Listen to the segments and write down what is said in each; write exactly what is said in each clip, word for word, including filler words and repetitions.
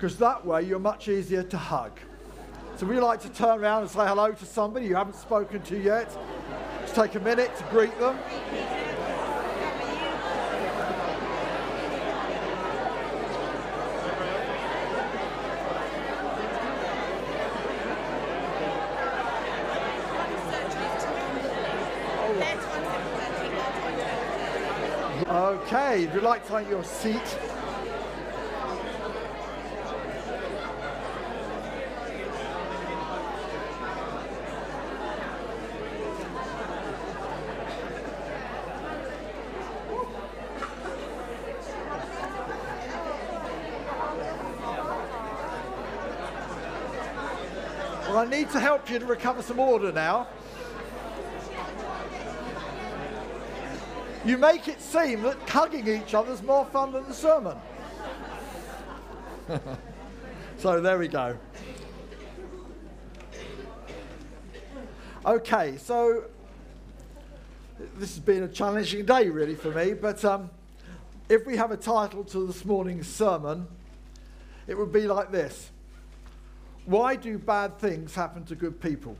because that way you're much easier to hug. So we like to turn around and say hello to somebody you haven't spoken to yet. Just take a minute to greet them. Okay, if you'd like to take your seat. Well, I need to help you to recover some order now. You make it seem that hugging each other is more fun than the sermon. So there we go. Okay, so this has been a challenging day really for me, but um, if we have a title to this morning's sermon, it would be like this: why do bad things happen to good people?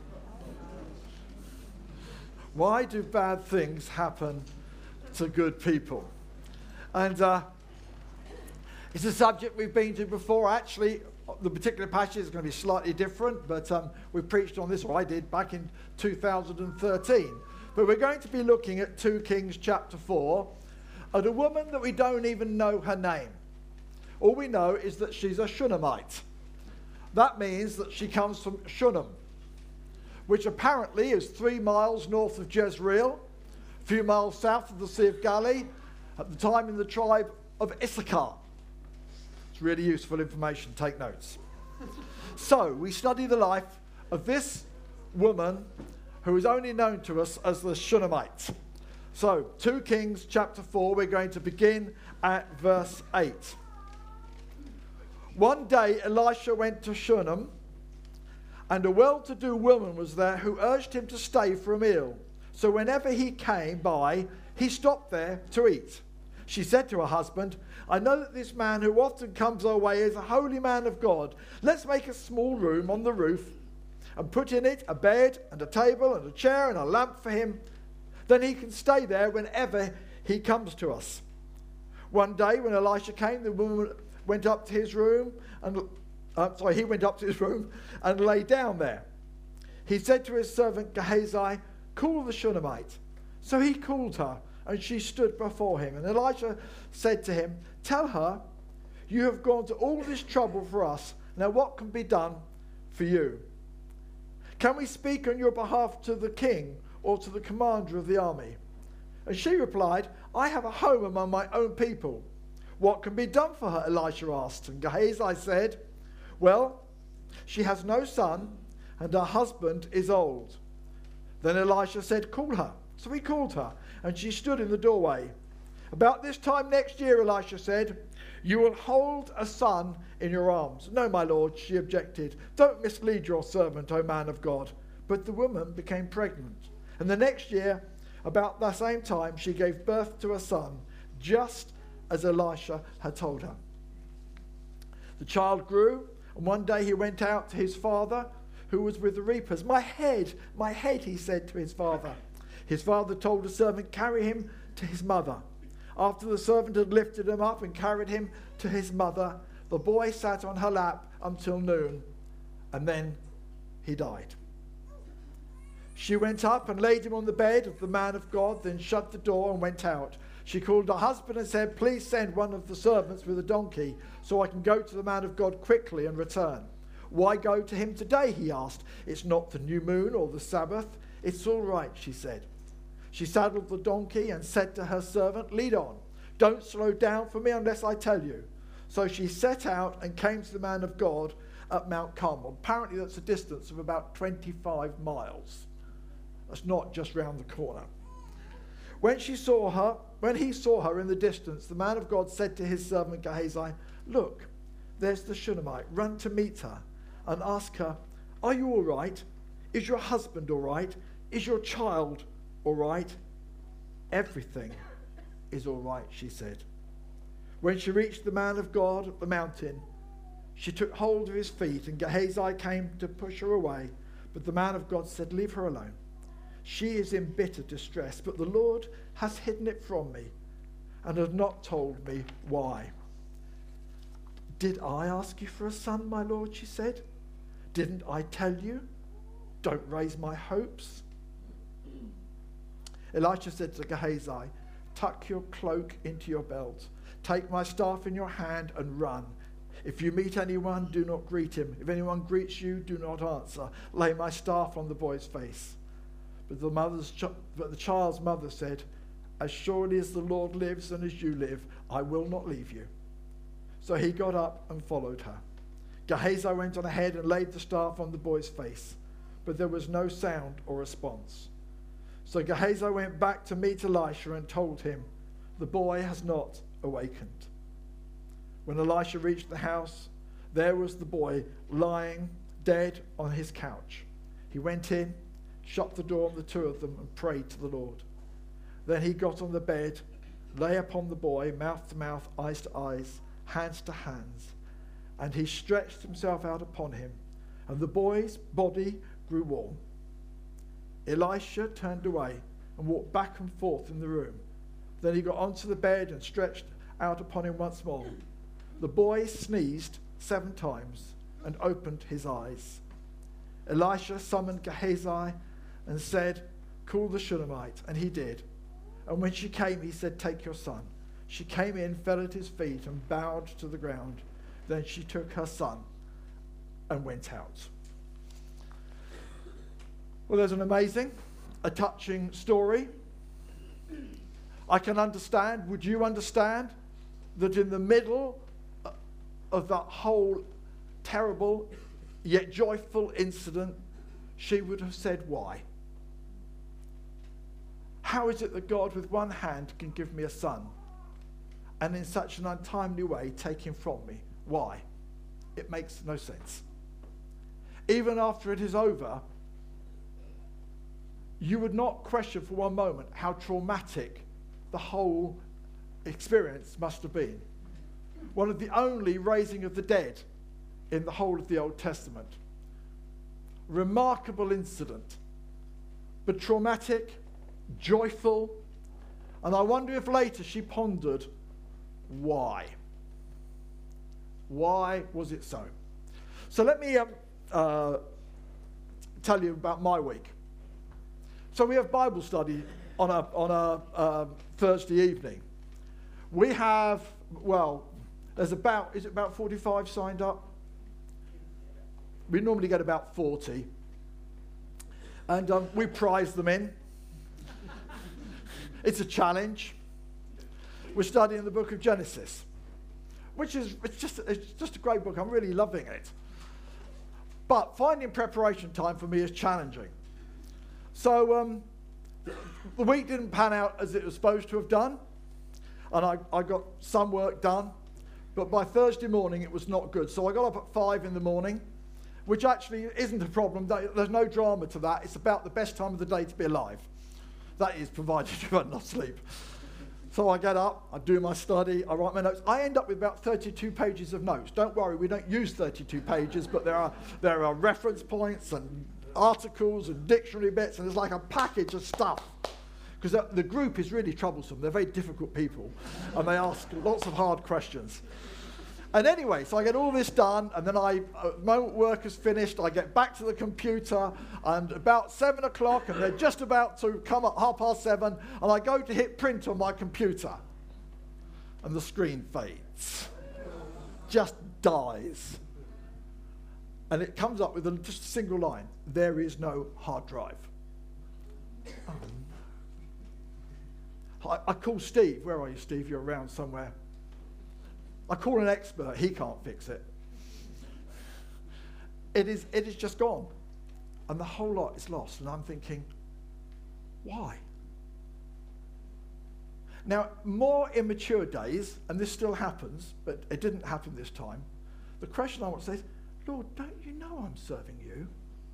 Why do bad things happen to good people? And uh, it's a subject we've been to before. Actually, the particular passage is going to be slightly different, but um, we preached on this, or I did, back in two thousand thirteen. But we're going to be looking at two Kings chapter four, at a woman that we don't even know her name. All we know is that she's a Shunammite. That means that she comes from Shunem, which apparently is three miles north of Jezreel, a few miles south of the Sea of Galilee, at the time in the tribe of Issachar. It's really useful information, take notes. So, we study the life of this woman who is only known to us as the Shunammite. So, two Kings chapter four, we're going to begin at verse eight. One day Elisha went to Shunem, and a well-to-do woman was there who urged him to stay for a meal. So whenever he came by, he stopped there to eat. She said to her husband, I know that this man who often comes our way is a holy man of God. Let's make a small room on the roof and put in it a bed and a table and a chair and a lamp for him. Then he can stay there whenever he comes to us. One day when Elisha came, the woman went up to his room and uh, sorry, he went up to his room and lay down there. He said to his servant Gehazi, call the Shunammite. So he called her, and she stood before him. And Elisha said to him, tell her, you have gone to all this trouble for us. Now what can be done for you? Can we speak on your behalf to the king or to the commander of the army? And she replied, I have a home among my own people. What can be done for her? Elisha asked. And Gehazi said, well, she has no son, and her husband is old. Then Elisha said, call her. So he called her, and she stood in the doorway. About this time next year, Elisha said, you will hold a son in your arms. No, my lord, she objected. Don't mislead your servant, O man of God. But the woman became pregnant. And the next year, about the same time, she gave birth to a son, just as Elisha had told her. The child grew, and one day he went out to his father, who was with the reapers. My head, my head, he said to his father. His father told the servant, carry him to his mother. After the servant had lifted him up and carried him to his mother, the boy sat on her lap until noon, and then he died. She went up and laid him on the bed of the man of God, then shut the door and went out. She called her husband and said, please send one of the servants with a donkey, so I can go to the man of God quickly and return. Why go to him today, he asked. It's not the new moon or the Sabbath. It's all right, she said. She saddled the donkey and said to her servant, lead on. Don't slow down for me unless I tell you. So she set out and came to the man of God at Mount Carmel. Apparently that's a distance of about twenty-five miles. That's not just round the corner. When she saw her, when he saw her in the distance, the man of God said to his servant Gehazi, look, there's the Shunammite. Run to meet her and ask her, are you all right? Is your husband all right? Is your child all right? Everything is all right, she said. When she reached the man of God at the mountain, She took hold of his feet, and Gehazi came to push her away. But the man of God said, "Leave her alone. She is in bitter distress, but the Lord has hidden it from me and has not told me why." "Did I ask you for a son, my lord?" she said. "Didn't I tell you? Don't raise my hopes." Elisha said to Gehazi, "Tuck your cloak into your belt. Take my staff in your hand and run. If you meet anyone, do not greet him. If anyone greets you, do not answer. Lay my staff on the boy's face." But the, mother's ch- but the child's mother said, "As surely as the Lord lives and as you live, I will not leave you." So he got up and followed her. Gehazi went on ahead and laid the staff on the boy's face, but there was no sound or response. So Gehazi went back to meet Elisha and told him, "The boy has not awakened." When Elisha reached the house, there was the boy lying dead on his couch. He went in, shut the door on the two of them, and prayed to the Lord. Then he got on the bed, lay upon the boy, mouth to mouth, eyes to eyes, hands to hands, and he stretched himself out upon him, and the boy's body grew warm. Elisha turned away and walked back and forth in the room. Then he got onto the bed and stretched out upon him once more. The boy sneezed seven times and opened his eyes. Elisha summoned Gehazi and said, "Call the Shunammite," and he did. And when she came, he said, "Take your son." She came in, fell at his feet, and bowed to the ground. Then she took her son and went out. Well, there's an amazing, a touching story. I can understand, would you understand, that in the middle of that whole terrible yet joyful incident, she would have said, "Why? How is it that God with one hand can give me a son and in such an untimely way take him from me? Why?" It makes no sense. Even after it is over, you would not question for one moment how traumatic the whole experience must have been. One of the only raising of the dead in the whole of the Old Testament. Remarkable incident, but traumatic, joyful, and I wonder if later she pondered why. Why was it so? So let me um, uh, tell you about my week. So we have Bible study on a, on a uh, Thursday evening. We have, well, there's about, is it about forty-five signed up? We normally get about forty. And um, we prize them in. It's a challenge. We're studying the book of Genesis, which is it's just, it's just a great book. I'm really loving it. But finding preparation time for me is challenging. So um, the week didn't pan out as it was supposed to have done. And I, I got some work done. But by Thursday morning, it was not good. So I got up at five in the morning, which actually isn't a problem. There's no drama to that. It's about the best time of the day to be alive. That is, provided you have enough sleep. So I get up, I do my study, I write my notes. I end up with about thirty-two pages of notes. Don't worry, we don't use thirty-two pages, but there are, there are reference points and articles and dictionary bits, and there's like a package of stuff. Because the group is really troublesome. They're very difficult people, and they ask lots of hard questions. And anyway, so I get all this done, and then I, uh, the moment work is finished, I get back to the computer, and about seven o'clock, and they're just about to come at half past seven, and I go to hit print on my computer, and the screen fades, just dies. And it comes up with a, just a single line: "There is no hard drive." Oh, no. I, I call Steve. Where are you, Steve? You're around somewhere. I call an expert, he can't fix it. It is, it is just gone. And the whole lot is lost. And I'm thinking, why? Now, more immature days, and this still happens, but it didn't happen this time, the question I want to say is, Lord, don't you know I'm serving you?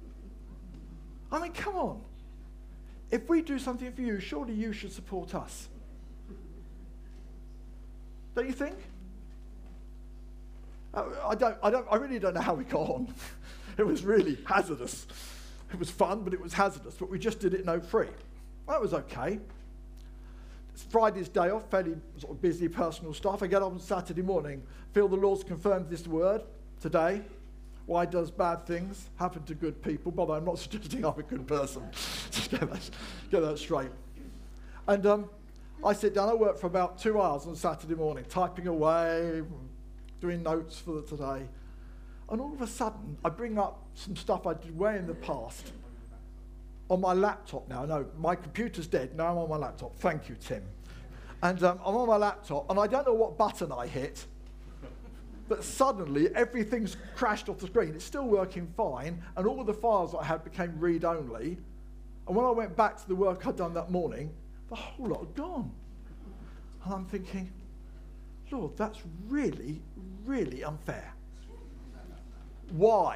I mean, come on. If we do something for you, surely you should support us. Don't you think? Uh, I don't, I don't, I really don't know how we got on. It was really hazardous. It was fun, but it was hazardous. But we just did it note free. That was okay. It's Friday's day off, fairly sort of busy personal stuff. I get up on Saturday morning, feel the Lord's confirmed this word today. Why does bad things happen to good people? But I'm not suggesting I'm a good person. Just get that, get that straight. And um, I sit down, I work for about two hours on Saturday morning, typing away, doing notes for the today. And all of a sudden, I bring up some stuff I did way in the past on my laptop now. No, my computer's dead. Now I'm on my laptop. Thank you, Tim. And um, I'm on my laptop, and I don't know what button I hit, but suddenly everything's crashed off the screen. It's still working fine, and all of the files that I had became read-only. And when I went back to the work I'd done that morning, the whole lot had gone. And I'm thinking, Lord, that's really, really unfair. Why?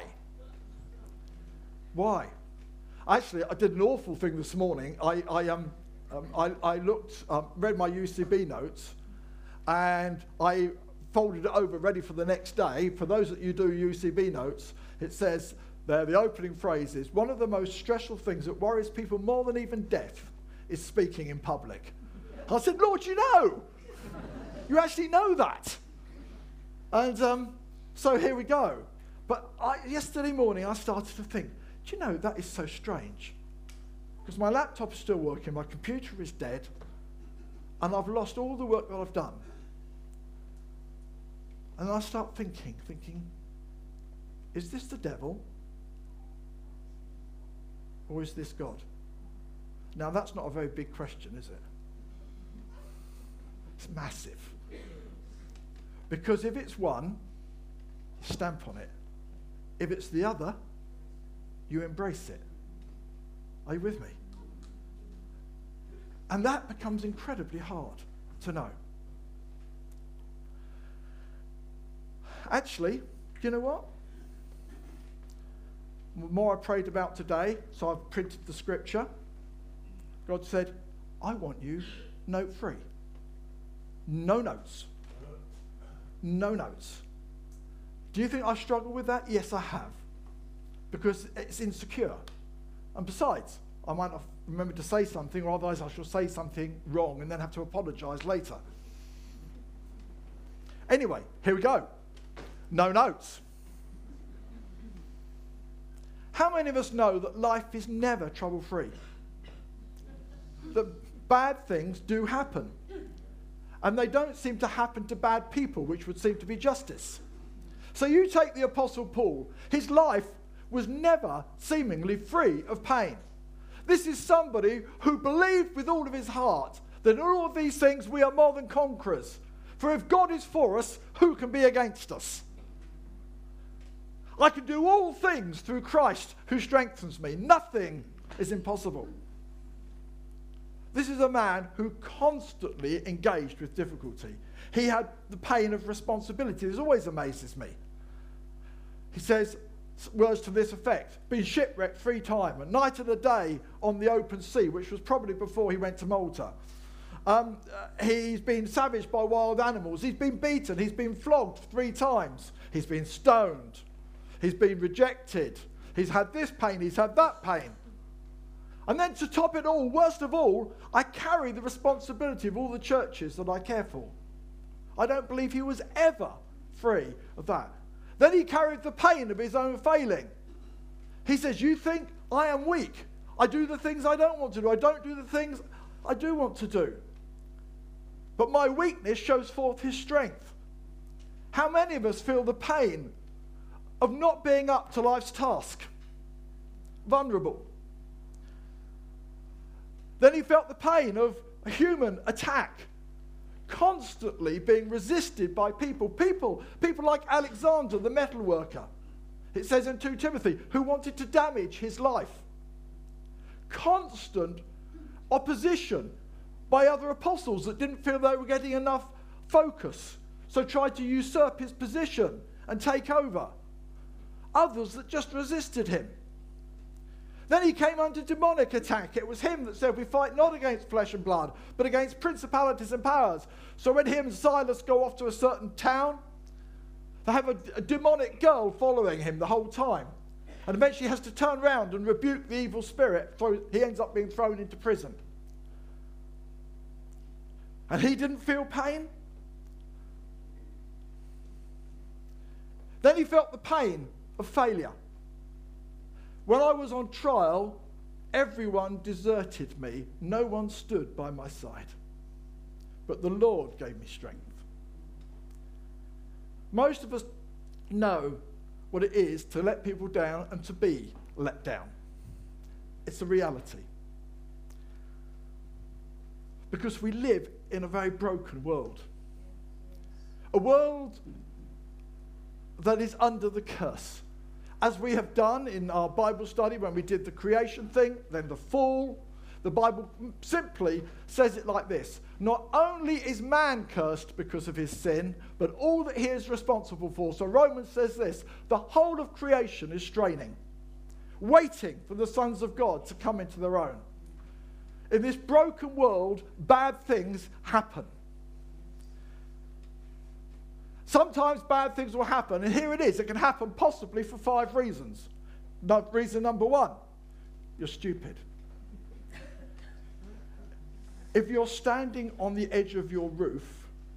Why? Actually, I did an awful thing this morning. I, I, um, um, I, I looked, um, read my U C B notes, and I folded it over ready for the next day. For those that you do U C B notes, it says there, the opening phrase is, one of the most stressful things that worries people more than even death is speaking in public. I said, Lord, you know. You actually know that. And um, so here we go. But I, yesterday morning, I started to think, do you know, that is so strange. Because my laptop is still working, my computer is dead, and I've lost all the work that I've done. And I start thinking, thinking, is this the devil? Or is this God? Now, that's not a very big question, is it? It's massive. Because if it's one, stamp on it. If it's the other, you embrace it. Are you with me? And that becomes incredibly hard to know. Actually, you know what? The more I prayed about today, so I've printed the scripture. God said, I want you note free. No notes. No notes. Do you think I struggle with that? Yes, I have. Because it's insecure. And besides, I might not remember to say something, or otherwise I shall say something wrong and then have to apologize later. Anyway, here we go. No notes. How many of us know that life is never trouble-free? That bad things do happen. And they don't seem to happen to bad people, which would seem to be justice. So you take the Apostle Paul. His life was never seemingly free of pain. This is somebody who believed with all of his heart that in all of these things we are more than conquerors. For if God is for us, who can be against us? I can do all things through Christ who strengthens me. Nothing is impossible. This is a man who constantly engaged with difficulty. He had the pain of responsibility. This always amazes me. He says words to this effect: been shipwrecked three times, a night and a day on the open sea, which was probably before he went to Malta. Um, uh, he's been savaged by wild animals. He's been beaten. He's been flogged three times. He's been stoned. He's been rejected. He's had this pain. He's had that pain. And then to top it all, worst of all, I carry the responsibility of all the churches that I care for. I don't believe he was ever free of that. Then he carried the pain of his own failing. He says, you think I am weak. I do the things I don't want to do. I don't do the things I do want to do. But my weakness shows forth his strength. How many of us feel the pain of not being up to life's task? Vulnerable. Then he felt the pain of a human attack, constantly being resisted by people. People, people like Alexander, the metal worker. It says in Second Timothy, who wanted to damage his life. Constant opposition by other apostles that didn't feel they were getting enough focus, so tried to usurp his position and take over. Others that just resisted him. Then he came under demonic attack. It was him that said, we fight not against flesh and blood, but against principalities and powers. So when him and Silas go off to a certain town, They have a, a demonic girl following him the whole time. And eventually he has to turn around and rebuke the evil spirit. So he ends up being thrown into prison. And he didn't feel pain. Then he felt the pain of failure. When I was on trial, everyone deserted me. No one stood by my side. But the Lord gave me strength. Most of us know what it is to let people down and to be let down. It's a reality. Because we live in a very broken world. A world that is under the curse. As we have done in our Bible study when we did the creation thing, then the fall, the Bible simply says it like this. Not only is man cursed because of his sin, but all that he is responsible for. So Romans says this, the whole of creation is straining, waiting for the sons of God to come into their own. In this broken world, bad things happen. Sometimes bad things will happen, and here it is. It can happen possibly for five reasons. No, reason number one, you're stupid. If you're standing on the edge of your roof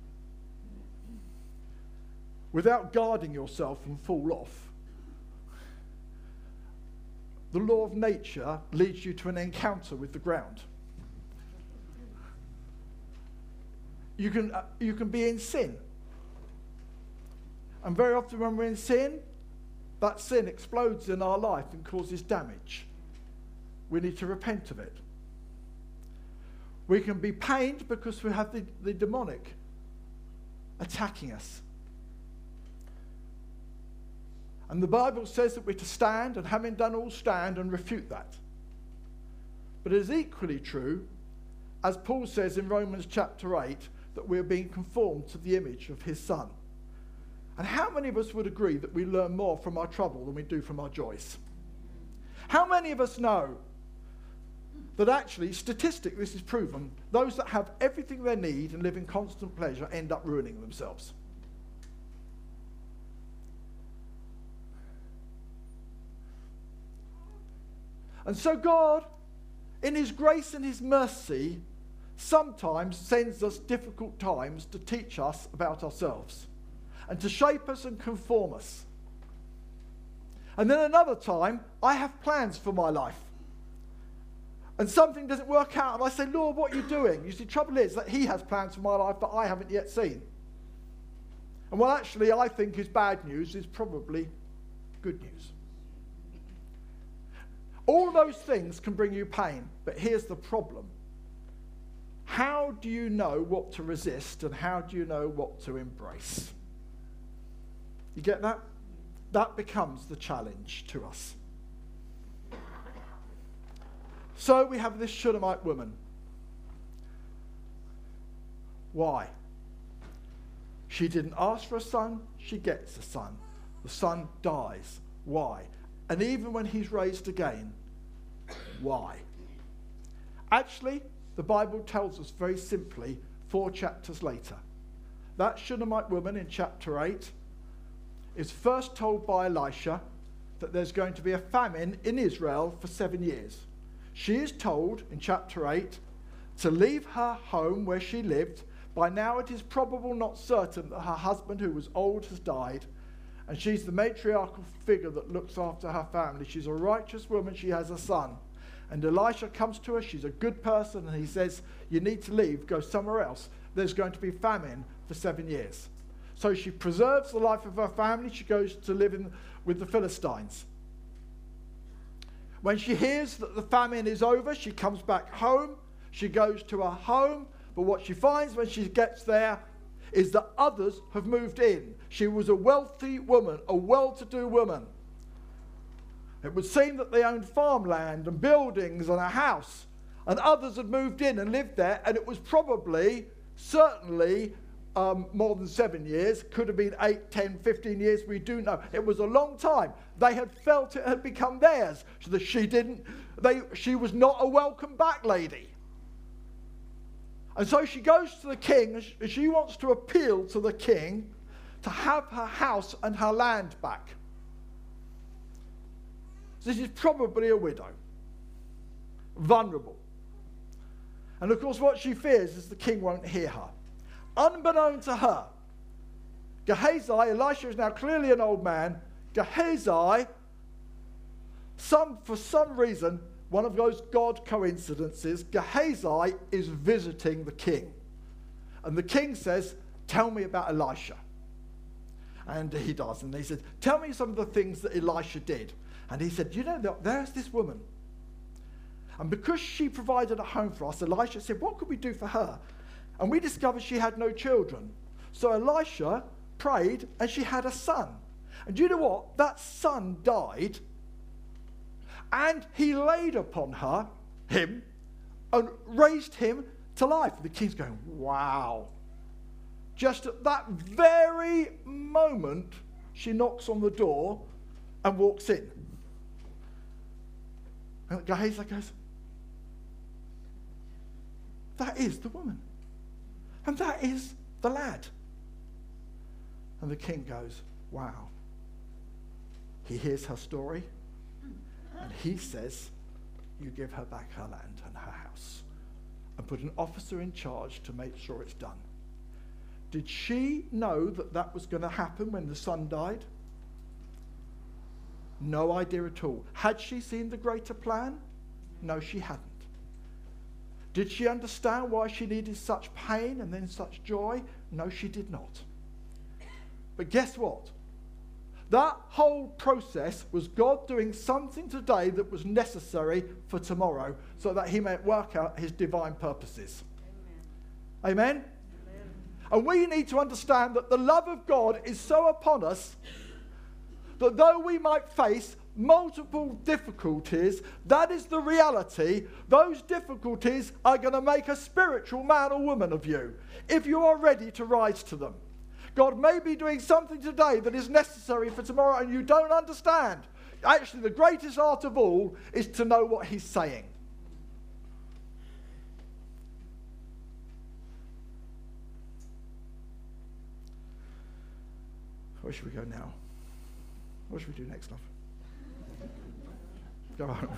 without guarding yourself and fall off, the law of nature leads you to an encounter with the ground. You can, uh, you can be in sin. And very often when we're in sin, that sin explodes in our life and causes damage. We need to repent of it. We can be pained because we have the, the demonic attacking us. And the Bible says that we're to stand, and having done all, stand and refute that. But it is equally true, as Paul says in Romans chapter eight, that we're being conformed to the image of his Son. And how many of us would agree that we learn more from our trouble than we do from our joys? How many of us know that actually, statistically, this is proven, those that have everything they need and live in constant pleasure end up ruining themselves? And so God, in his grace and his mercy, sometimes sends us difficult times to teach us about ourselves and to shape us and conform us. And then another time, I have plans for my life. And something doesn't work out, and I say, Lord, what are you doing? You see, the trouble is that he has plans for my life that I haven't yet seen. And what actually I think is bad news is probably good news. All those things can bring you pain, but here's the problem. How do you know what to resist, and how do you know what to embrace? You get that? That becomes the challenge to us. So we have this Shunammite woman. Why? She didn't ask for a son, she gets a son. The son dies. Why? And even when he's raised again, why? Actually, the Bible tells us very simply four chapters later. That Shunammite woman in chapter eight is first told by Elisha that there's going to be a famine in Israel for seven years. She is told in chapter eight to leave her home where she lived. By now it is probable, not certain, that her husband, who was old, has died. And she's the matriarchal figure that looks after her family. She's a righteous woman. She has a son. And Elisha comes to her. She's a good person. And he says, you need to leave. Go somewhere else. There's going to be famine for seven years. So she preserves the life of her family. She goes to live in, with the Philistines. When she hears that the famine is over, she comes back home. She goes to her home. But what she finds when she gets there is that others have moved in. She was a wealthy woman, a well-to-do woman. It would seem that they owned farmland and buildings and a house. And others had moved in and lived there. And it was probably, certainly, Um, more than seven years, could have been eight, ten, fifteen years, we do know. It was a long time. They had felt it had become theirs, so that she didn't, they, she was not a welcome back lady. And so she goes to the king, and she wants to appeal to the king to have her house and her land back. This is probably a widow, vulnerable. And of course what she fears is the king won't hear her. Unbeknown to her, Gehazi, Elisha is now clearly an old man. Gehazi, some, for some reason, one of those God coincidences, Gehazi is visiting the king. And the king says, tell me about Elisha. And he does. And he said, tell me some of the things that Elisha did. And he said, you know, there's this woman. And because she provided a home for us, Elisha said, what could we do for her? And we discovered she had no children. So Elisha prayed and she had a son. And do you know what? That son died. And he laid upon her, him, and raised him to life. The king's going, wow. Just at that very moment, she knocks on the door and walks in. And Gehazi goes, that is the woman. And that is the lad. And the king goes, wow. He hears her story. And he says, you give her back her land and her house. And put an officer in charge to make sure it's done. Did she know that that was going to happen when the son died? No idea at all. Had she seen the greater plan? No, she hadn't. Did she understand why she needed such pain and then such joy? No, she did not. But guess what? That whole process was God doing something today that was necessary for tomorrow so that he might work out his divine purposes. Amen? Amen? Amen. And we need to understand that the love of God is so upon us that though we might face multiple difficulties, that is the reality. Those difficulties are going to make a spiritual man or woman of you if you are ready to rise to them. God may be doing something today that is necessary for tomorrow and you don't understand. Actually, the greatest art of all is to know what he's saying. Where should we go now? What should we do next, love? Go on.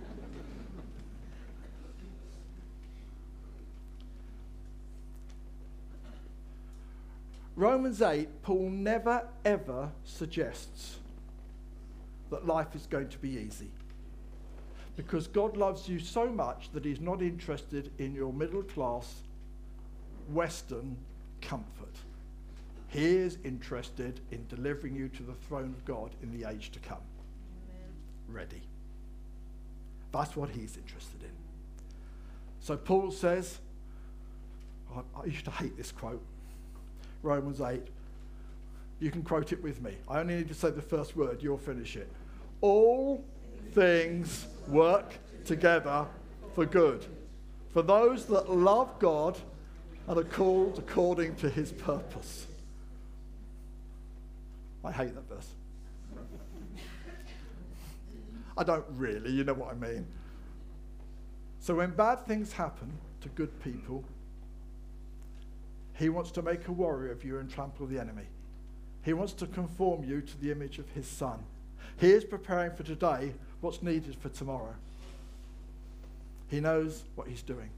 Romans eight, Paul never ever suggests that life is going to be easy. Because God loves you so much that he's not interested in your middle class Western comfort. He is interested in delivering you to the throne of God in the age to come. Amen. Ready. That's what he's interested in. So Paul says, I, I used to hate this quote, Romans eight. You can quote it with me. I only need to say the first word, you'll finish it. All things work together for good, for those that love God and are called according to his purpose. I hate that verse. I don't really, you know what I mean. So when bad things happen to good people, he wants to make a warrior of you and trample the enemy. He wants to conform you to the image of his son. He is preparing for today what's needed for tomorrow. He knows what he's doing.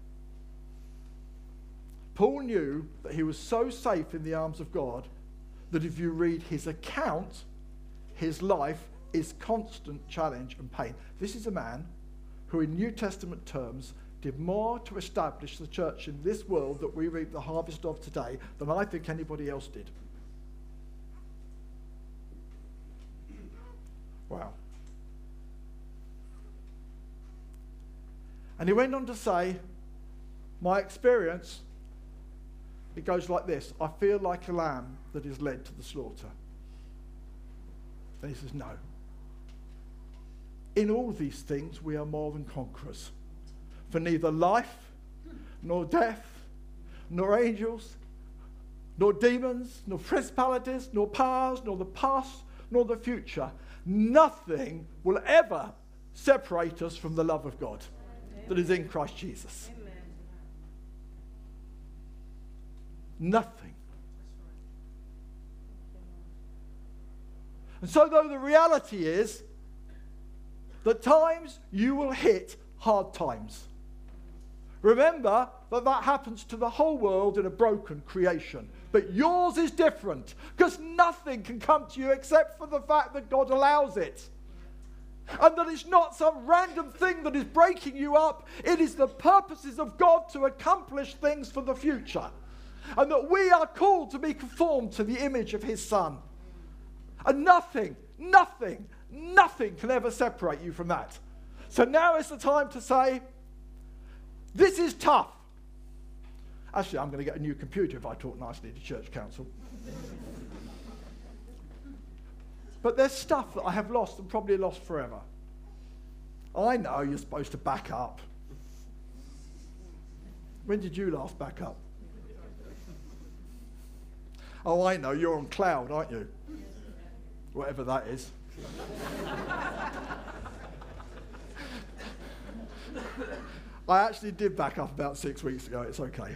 Paul knew that he was so safe in the arms of God that if you read his account, his life is constant challenge and pain. This is a man who in New Testament terms did more to establish the church in this world that we reap the harvest of today than I think anybody else did. Wow. And he went on to say, my experience, it goes like this. I feel like a lamb that is led to the slaughter. And he says, no. In all these things, we are more than conquerors. For neither life, nor death, nor angels, nor demons, nor principalities, nor powers, nor the past, nor the future, nothing will ever separate us from the love of God Amen. That is in Christ Jesus. Amen. Nothing. And so though the reality is that times you will hit hard times. Remember that that happens to the whole world in a broken creation. But yours is different, because nothing can come to you except for the fact that God allows it. And that it's not some random thing that is breaking you up. It is the purposes of God to accomplish things for the future. And that we are called to be conformed to the image of his Son. And nothing, nothing, nothing can ever separate you from that. So now is the time to say, this is tough. Actually, I'm going to get a new computer if I talk nicely to church council. But there's stuff that I have lost and probably lost forever. I know you're supposed to back up. When did you last back up? Oh, I know, you're on cloud, aren't you? Whatever that is. I actually did back up about six weeks ago, it's okay.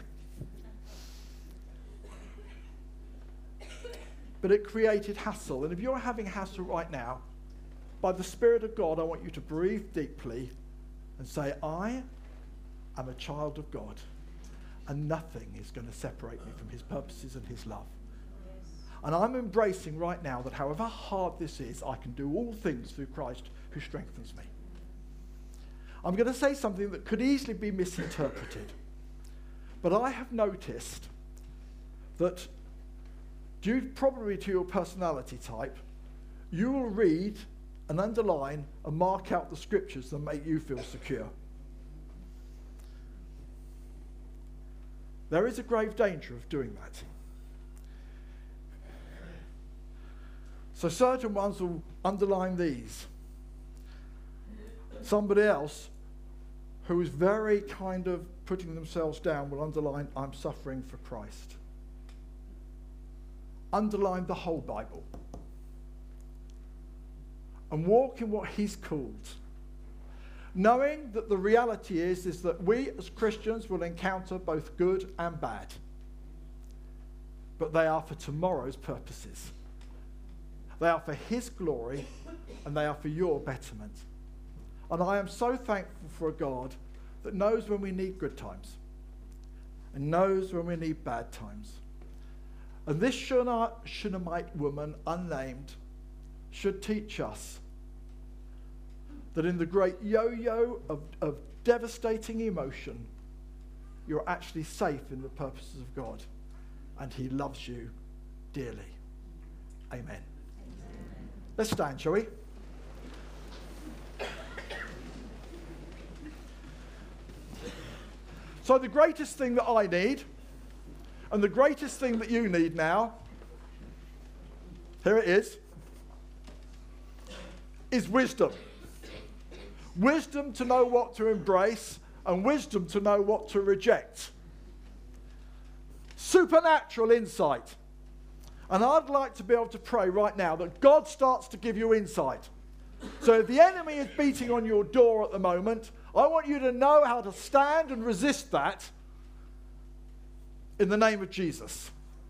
But it created hassle. And if you're having hassle right now, by the Spirit of God, I want you to breathe deeply and say, I am a child of God, and nothing is going to separate me from his purposes and his love. Yes. And I'm embracing right now that however hard this is, I can do all things through Christ who strengthens me. I'm going to say something that could easily be misinterpreted. But I have noticed that due probably to your personality type, you will read and underline and mark out the scriptures that make you feel secure. There is a grave danger of doing that. So certain ones will underline these. Somebody else who is very kind of putting themselves down will underline, I'm suffering for Christ. Underline the whole Bible. And walk in what he's called. Knowing that the reality is, is that we as Christians will encounter both good and bad. But they are for tomorrow's purposes. They are for his glory and they are for your betterment. And I am so thankful for a God that knows when we need good times and knows when we need bad times. And this Shunammite woman, unnamed, should teach us that in the great yo-yo of, of devastating emotion, you're actually safe in the purposes of God, and he loves you dearly. Amen. Amen. Let's stand, shall we? So the greatest thing that I need, and the greatest thing that you need now, here it is, is wisdom. Wisdom to know what to embrace and wisdom to know what to reject. Supernatural insight. And I'd like to be able to pray right now that God starts to give you insight. So if the enemy is beating on your door at the moment, I want you to know how to stand and resist that in the name of Jesus.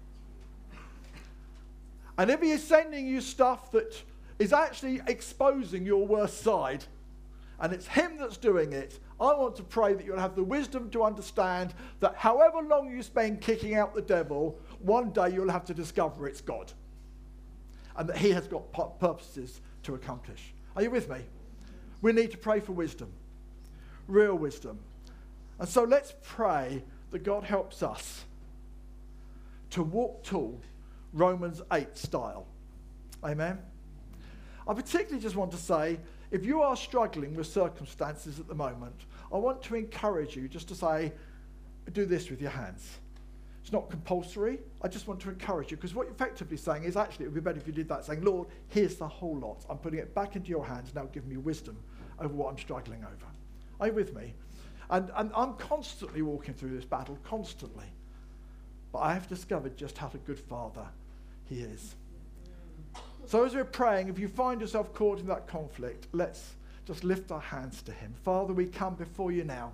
And if he is sending you stuff that is actually exposing your worst side, and it's him that's doing it, I want to pray that you'll have the wisdom to understand that however long you spend kicking out the devil, one day you'll have to discover it's God. And that he has got purposes to accomplish. Are you with me? We need to pray for wisdom. Real wisdom. And so let's pray that God helps us to walk tall, Romans eight style. Amen? I particularly just want to say, if you are struggling with circumstances at the moment, I want to encourage you just to say, do this with your hands. It's not compulsory. I just want to encourage you, because what you're effectively saying is actually it would be better if you did that, saying, Lord, here's the whole lot. I'm putting it back into your hands. Now give me wisdom over what I'm struggling over. Are you with me? And, and I'm constantly walking through this battle, constantly. But I have discovered just how a good father he is. So as we're praying, if you find yourself caught in that conflict, let's just lift our hands to him. Father, we come before you now,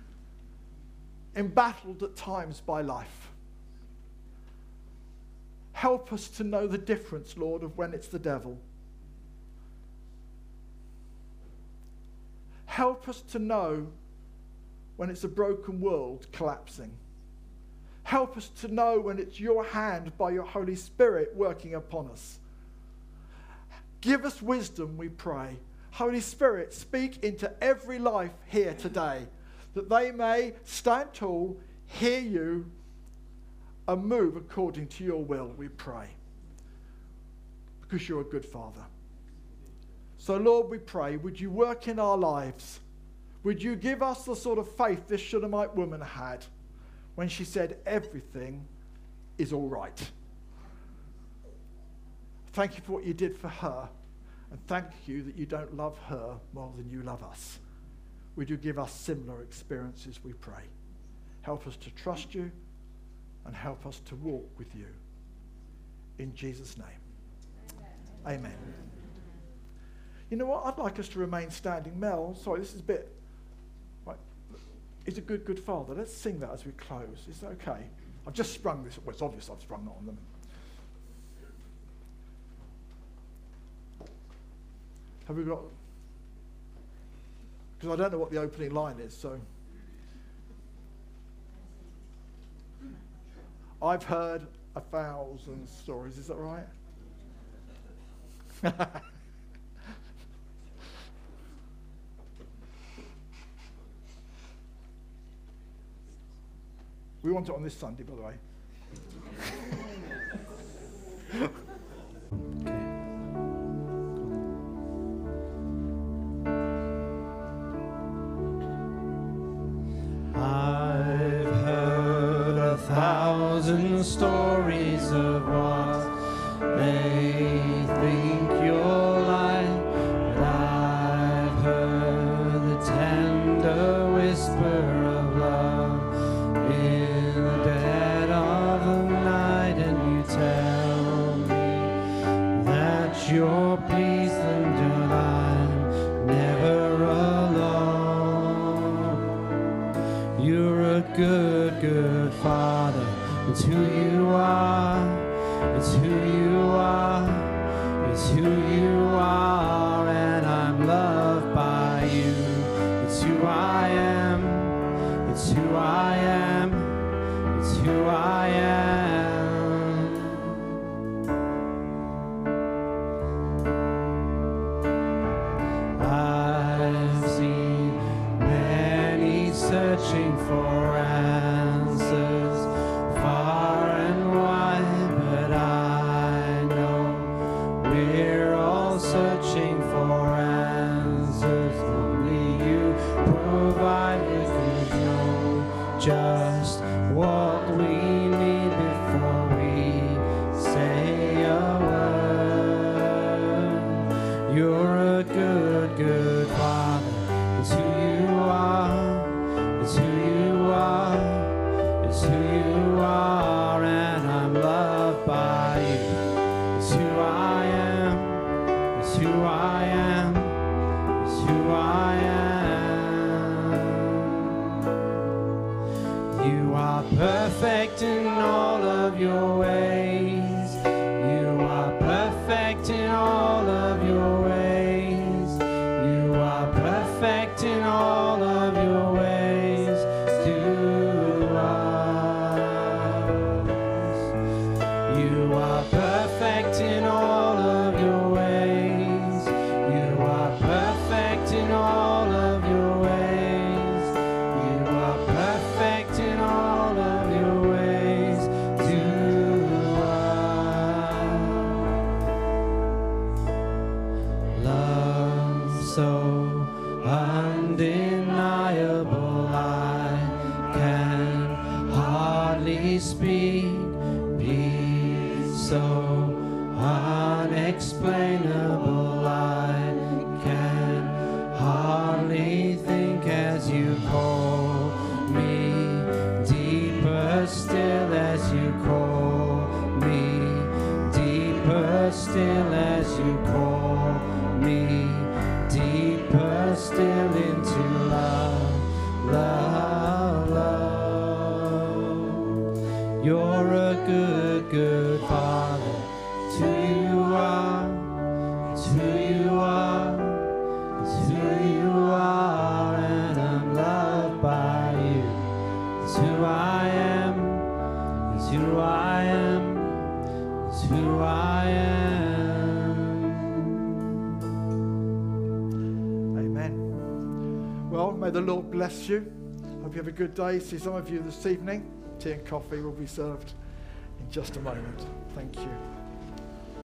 embattled at times by life. Help us to know the difference, Lord, of when it's the devil. Help us to know when it's a broken world collapsing. Help us to know when it's your hand by your Holy Spirit working upon us. Give us wisdom, we pray. Holy Spirit, speak into every life here today, that they may stand tall, hear you, and move according to your will, we pray. Because you're a good Father. So, Lord, we pray, would you work in our lives? Would you give us the sort of faith this Shunammite woman had when she said everything is all right? Thank you for what you did for her, and thank you that you don't love her more than you love us. Would you give us similar experiences, we pray. Help us to trust you and help us to walk with you. In Jesus' name, amen. Amen. You know what? I'd like us to remain standing. Mel, sorry, this is a bit... Right, is a good, good Father. Let's sing that as we close. Is that okay? I've just sprung this. Well, it's obvious I've sprung it on them. Have we got... Because I don't know what the opening line is, so... I've heard a thousand stories. Is that right? We want it on this Sunday, by the way. I've heard a thousand stories of what they think you're like, but I've heard the tender whisper of love in the dead of the night, and you tell me that you're pleased and I'm never alone. You're a good, good Father. It's who you are. It's who you are. It's who you are, and I'm loved by you. It's who I am. It's who I am. It's who I am. I've seen many searching for answers far and wide, but I know we're all searching for answers. Only you provide, because you know just what we need before we say a word. You're a good, good Father. It's who you are. It's who you are. It's who you are, and I'm loved by you. It's who I am. It's who I am. It's who I am. You are perfect in all of your ways. You are perfect in all of your ways. You are perfect in all of your ways to us. You are perfect in all of your ways. You are perfect in all of your ways. You are perfect in all of your ways to us. Love so undeniable, I can hardly speak. Peace so unexplainable, I can hardly think as you call me. Deeper still as you call me. Deeper still as you call me. Deeper still into love, love, love. You're a good, good Father. I am. Amen. Well, may the Lord bless you. Hope you have a good day. See some of you this evening. Tea and coffee will be served in just a moment. Thank you.